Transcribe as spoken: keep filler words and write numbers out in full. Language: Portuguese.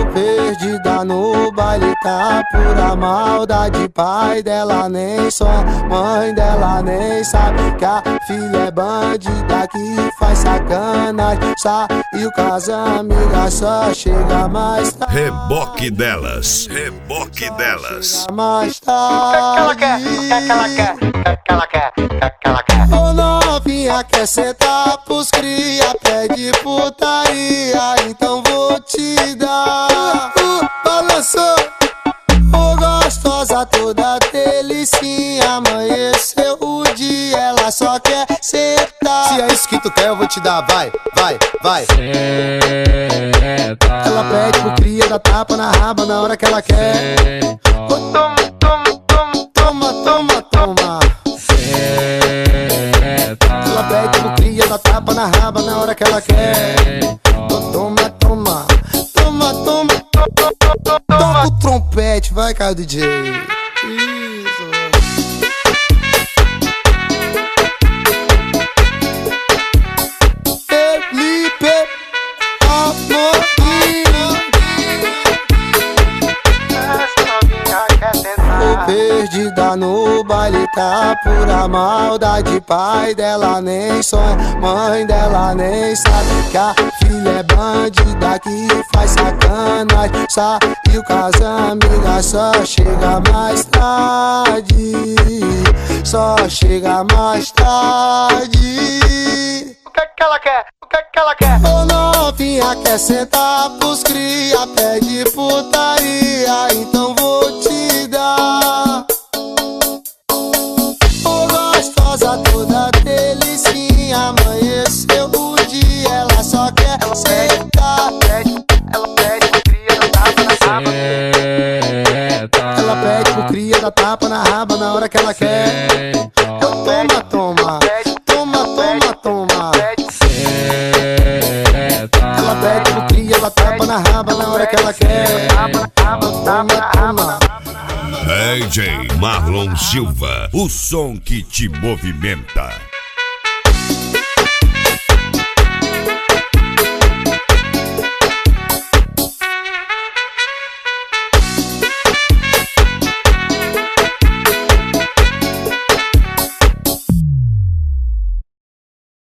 Perdida no baile, tá pura maldade. Pai dela nem só, mãe dela nem sabe que a filha é bandida que faz sacanagem. Saiu com as amigas, só chega mais tarde. Reboque delas, reboque delas. Mais O que tarde. é que ela quer? O que é que ela quer? O que é que ela quer? Ô novinha, quer sentar pros cria, pede putaria, então vou te dar. Uh, balançou, ô gostosa toda delicinha, amanheceu o dia, ela só quer sentar. Se é isso que tu quer, eu vou te dar, vai, vai, vai. Ela pede pro cria, dá tapa na raba na hora que ela quer. Ô, toma, toma, toma, toma, toma, toma. Ela pede pro cria, dá tapa na raba na hora que ela quer. Ô, toma, toma, toma, toma, toma. Toca o trompete, vai, cara D J. Isso. Felipe Amorim. Essa novinha quer sentar. Ô perdida no baile, tá pura maldade. Pai dela nem sonha, mãe dela nem sabe que a filha é bandida que faz sacanagem. Saiu com as amigas, só chega mais tarde. Só chega mais tarde. O que é que ela quer? O que é que ela quer? Ô novinha, quer sentar pros cria, pede putaria, então vou te dar. Ô gostosa toda delicinha, amanheceu o dia, ela só quer sentar. Ela pede pro cria, dá tapa na raba. Ela pede pro cria, dá tapa na raba na hora que ela quer. Então toma, toma, toma, toma, toma. Ela pede pro cria, dá tapa na raba na hora que ela quer. Toma, toma. D J Marlon Silva, o som que te movimenta.